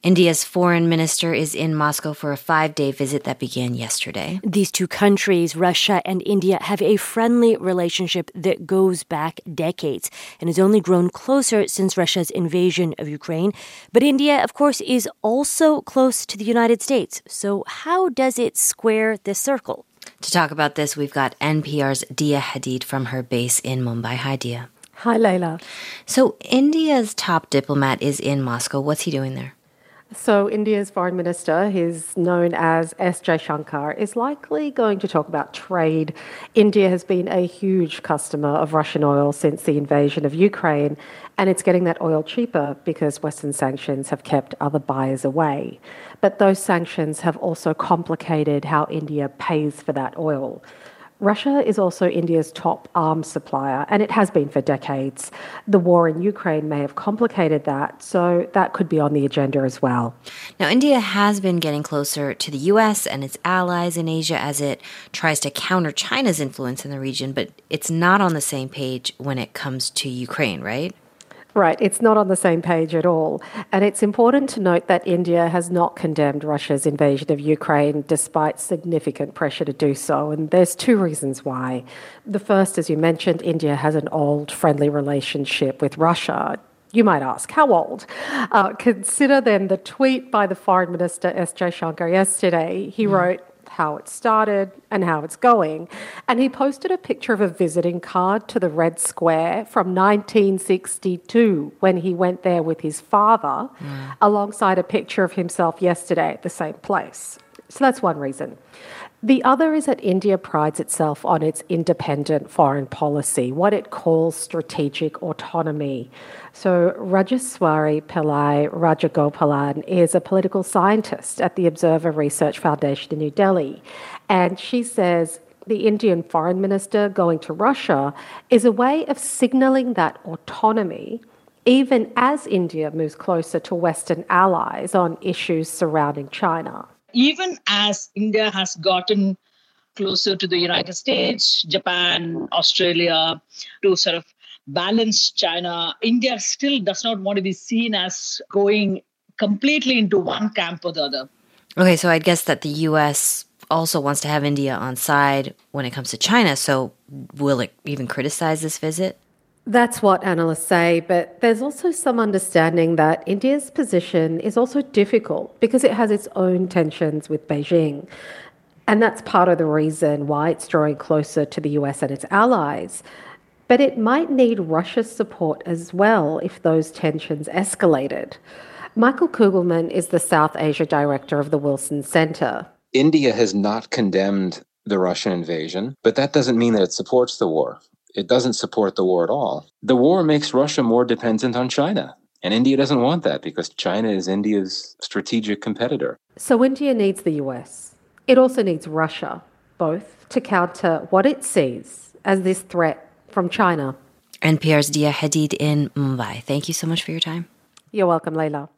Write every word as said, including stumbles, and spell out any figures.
India's foreign minister is in Moscow for a five-day visit that began yesterday. These two countries, Russia and India, have a friendly relationship that goes back decades and has only grown closer since Russia's invasion of Ukraine. But India, of course, is also close to the United States. So how does it square this circle? To talk about this, we've got N P R's Dia Hadid from her base in Mumbai. Hi, Dia. Hi, Layla. So India's top diplomat is in Moscow. What's he doing there? So India's foreign minister, who's known as S. Jaishankar, is likely going to talk about trade. India has been a huge customer of Russian oil since the invasion of Ukraine, and it's getting that oil cheaper because Western sanctions have kept other buyers away. But those sanctions have also complicated how India pays for that oil. Russia is also India's top arms supplier, and it has been for decades. The war in Ukraine may have complicated that, so that could be on the agenda as well. Now, India has been getting closer to the U S and its allies in Asia as it tries to counter China's influence in the region, but it's not on the same page when it comes to Ukraine, right? Right, it's not on the same page at all. And it's important to note that India has not condemned Russia's invasion of Ukraine despite significant pressure to do so. And there's two reasons why. The first, as you mentioned, India has an old friendly relationship with Russia. You might ask, how old? Uh, consider then the tweet by the Foreign Minister S. Jaishankar yesterday. He mm. wrote how it started and how it's going. And he posted a picture of a visiting card to the Red Square from nineteen sixty-two when he went there with his father, mm. alongside a picture of himself yesterday at the same place. So that's one reason. The other is that India prides itself on its independent foreign policy, what it calls strategic autonomy. So Rajeshwari Pillai Rajagopalan is a political scientist at the Observer Research Foundation in New Delhi. And she says the Indian foreign minister going to Russia is a way of signaling that autonomy, even as India moves closer to Western allies on issues surrounding China. Even as India has gotten closer to the United States, Japan, Australia, to sort of balance China, India still does not want to be seen as going completely into one camp or the other. Okay, so I guess that the U S also wants to have India on side when it comes to China. So will it even criticize this visit? That's what analysts say, but there's also some understanding that India's position is also difficult because it has its own tensions with Beijing. And that's part of the reason why it's drawing closer to the U S and its allies. But it might need Russia's support as well if those tensions escalated. Michael Kugelman is the South Asia director of the Wilson Center. India has not condemned the Russian invasion, but that doesn't mean that it supports the war. It doesn't support the war at all. The war makes Russia more dependent on China, and India doesn't want that because China is India's strategic competitor. So India needs the U S. It also needs Russia, both to counter what it sees as this threat from China. N P R's Dia Hadid in Mumbai. Thank you so much for your time. You're welcome, Layla.